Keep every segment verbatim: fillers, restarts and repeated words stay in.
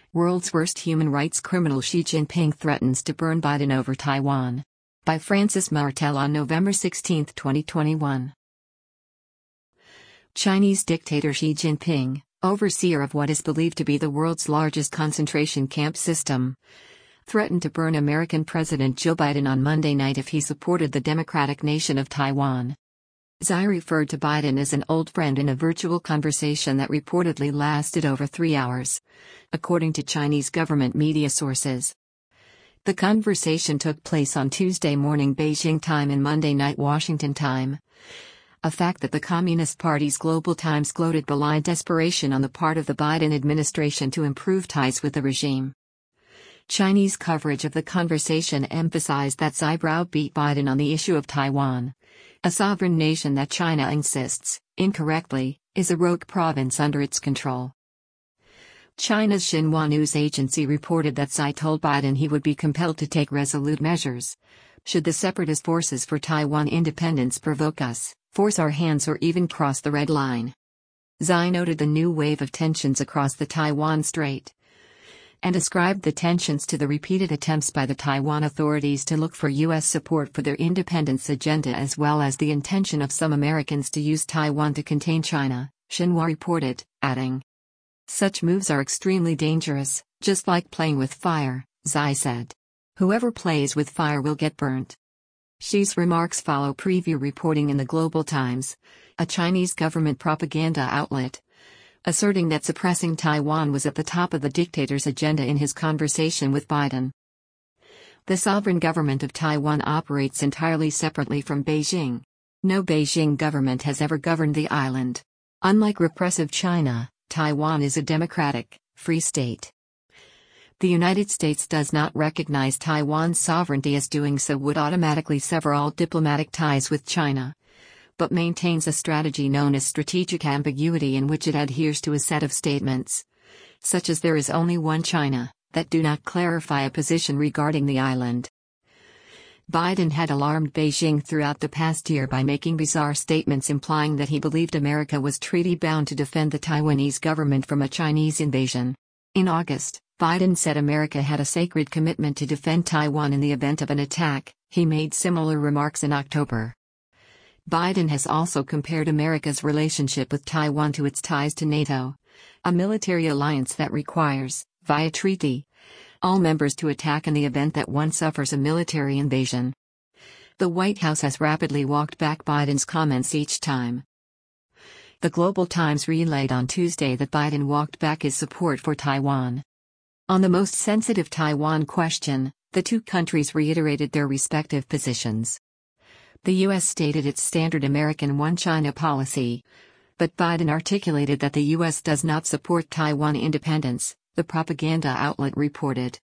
World's worst human rights criminal Xi Jinping threatens to burn Biden over Taiwan. By Francis Martel on November sixteenth, twenty twenty-one. Chinese dictator Xi Jinping, overseer of what is believed to be the world's largest concentration camp system, threatened to burn American President Joe Biden on Monday night if he supported the democratic nation of Taiwan. Xi referred to Biden as an old friend in a virtual conversation that reportedly lasted over three hours, according to Chinese government media sources. The conversation took place on Tuesday morning Beijing time and Monday night Washington time, a fact that the Communist Party's Global Times gloated belied desperation on the part of the Biden administration to improve ties with the regime. Chinese coverage of the conversation emphasized that Xi browbeat Biden on the issue of Taiwan, a sovereign nation that China insists, incorrectly, is a rogue province under its control. China's Xinhua news agency reported that Xi told Biden he would be compelled to take resolute measures should the separatist forces for Taiwan independence provoke us, force our hands, or even cross the red line. Xi noted the new wave of tensions across the Taiwan Strait and ascribed the tensions to the repeated attempts by the Taiwan authorities to look for U S support for their independence agenda, as well as the intention of some Americans to use Taiwan to contain China, Xinhua reported, adding, "Such moves are extremely dangerous, just like playing with fire," Xi said. "Whoever plays with fire will get burnt." Xi's remarks follow preview reporting in the Global Times, a Chinese government propaganda outlet, asserting that suppressing Taiwan was at the top of the dictator's agenda in his conversation with Biden. The sovereign government of Taiwan operates entirely separately from Beijing. No Beijing government has ever governed the island. Unlike repressive China, Taiwan is a democratic, free state. The United States does not recognize Taiwan's sovereignty, as doing so would automatically sever all diplomatic ties with China, but maintains a strategy known as strategic ambiguity, in which it adheres to a set of statements, such as "there is only one China," that do not clarify a position regarding the island. Biden had alarmed Beijing throughout the past year by making bizarre statements implying that he believed America was treaty-bound to defend the Taiwanese government from a Chinese invasion. In August, Biden said America had a sacred commitment to defend Taiwan in the event of an attack. He made similar remarks in October. Biden has also compared America's relationship with Taiwan to its ties to NATO, a military alliance that requires, via treaty, all members to attack in the event that one suffers a military invasion. The White House has rapidly walked back Biden's comments each time. The Global Times relayed on Tuesday that Biden walked back his support for Taiwan. On the most sensitive Taiwan question, the two countries reiterated their respective positions. The U S stated its standard American One China policy, but Biden articulated that the U S does not support Taiwan independence, the propaganda outlet reported.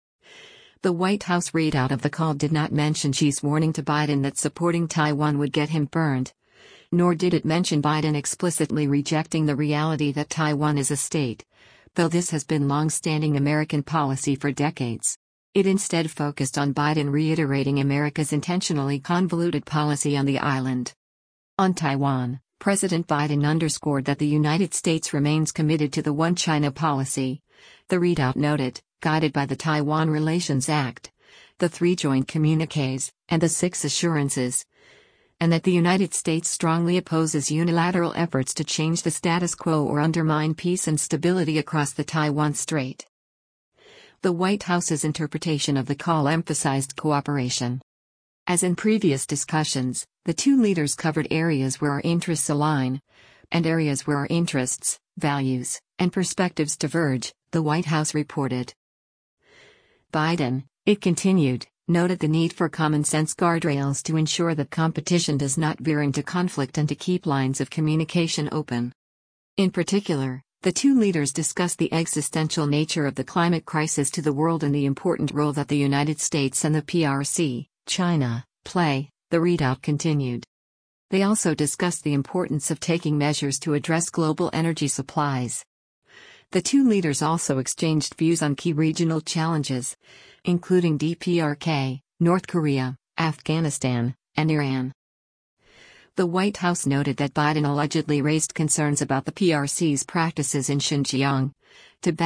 The White House readout of the call did not mention Xi's warning to Biden that supporting Taiwan would get him burned, nor did it mention Biden explicitly rejecting the reality that Taiwan is a state, though this has been long-standing American policy for decades. It instead focused on Biden reiterating America's intentionally convoluted policy on the island. On Taiwan, President Biden underscored that the United States remains committed to the One China policy. The readout noted, guided by the Taiwan Relations Act, the three joint communiques, and the six assurances, and that the United States strongly opposes unilateral efforts to change the status quo or undermine peace and stability across the Taiwan Strait. The White House's interpretation of the call emphasized cooperation. As in previous discussions, the two leaders covered areas where our interests align, and areas where our interests, values, and perspectives diverge, the White House reported. Biden, it continued, noted the need for common-sense guardrails to ensure that competition does not veer into conflict and to keep lines of communication open. In particular, the two leaders discussed the existential nature of the climate crisis to the world and the important role that the United States and the P R C, China, play, the readout continued. They also discussed the importance of taking measures to address global energy supplies. The two leaders also exchanged views on key regional challenges, including D P R K, North Korea, Afghanistan, and Iran. The White House noted that Biden allegedly raised concerns about the P R C's practices in Xinjiang, Tibet,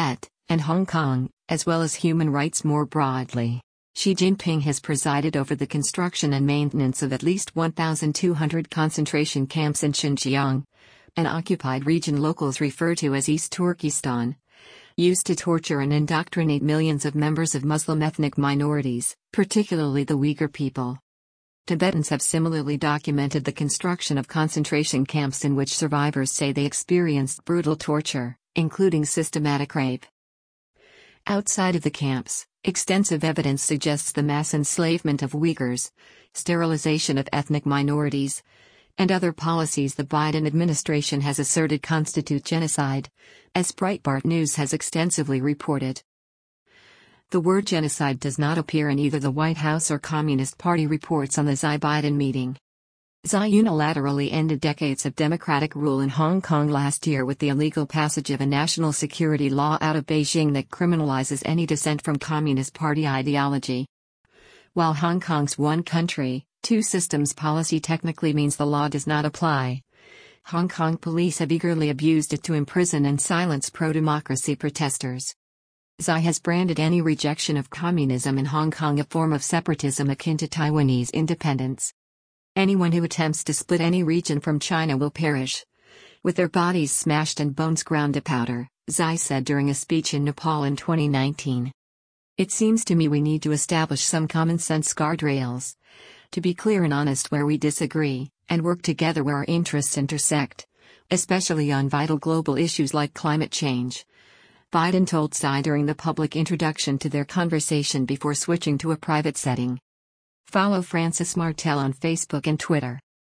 and Hong Kong, as well as human rights more broadly. Xi Jinping has presided over the construction and maintenance of at least one thousand two hundred concentration camps in Xinjiang, an occupied region locals refer to as East Turkestan, used to torture and indoctrinate millions of members of Muslim ethnic minorities, particularly the Uyghur people. Tibetans have similarly documented the construction of concentration camps in which survivors say they experienced brutal torture, including systematic rape. Outside of the camps, extensive evidence suggests the mass enslavement of Uyghurs, sterilization of ethnic minorities, and other policies the Biden administration has asserted constitute genocide, as Breitbart News has extensively reported. The word genocide does not appear in either the White House or Communist Party reports on the Xi-Biden meeting. Xi unilaterally ended decades of democratic rule in Hong Kong last year with the illegal passage of a national security law out of Beijing that criminalizes any dissent from Communist Party ideology. While Hong Kong's one country, two systems policy technically means the law does not apply, Hong Kong police have eagerly abused it to imprison and silence pro-democracy protesters. Xi has branded any rejection of communism in Hong Kong a form of separatism akin to Taiwanese independence. Anyone who attempts to split any region from China will perish, with their bodies smashed and bones ground to powder, Xi said during a speech in Nepal in twenty nineteen. It seems to me we need to establish some common-sense guardrails, to be clear and honest where we disagree, and work together where our interests intersect, especially on vital global issues like climate change, Biden told Xi during the public introduction to their conversation before switching to a private setting. Follow Francis Martel on Facebook and Twitter.